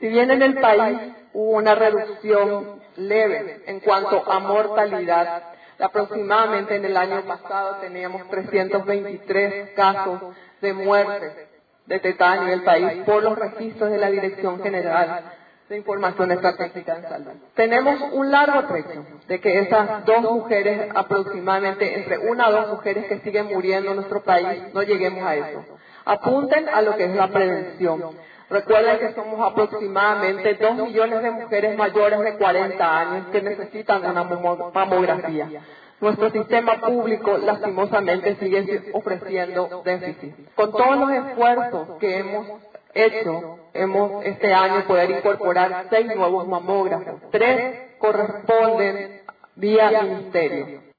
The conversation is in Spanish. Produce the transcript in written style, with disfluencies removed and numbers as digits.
Si bien en el país hubo una reducción leve en cuanto a mortalidad, aproximadamente en el año pasado teníamos 323 casos de muerte de tetania en el país por los registros de la Dirección General de Información Estratégica en Salud. Tenemos un largo trecho de que esas dos mujeres, aproximadamente entre una o dos mujeres que siguen muriendo en nuestro país, no lleguemos a eso. Apunten a lo que es la prevención. Recuerden que somos aproximadamente 2 millones de mujeres mayores de 40 años que necesitan una mamografía. Nuestro sistema público, lastimosamente, sigue ofreciendo déficit. Con todos los esfuerzos que hemos hecho, este año poder incorporar 6 nuevos mamógrafos. 3 corresponden vía ministerio.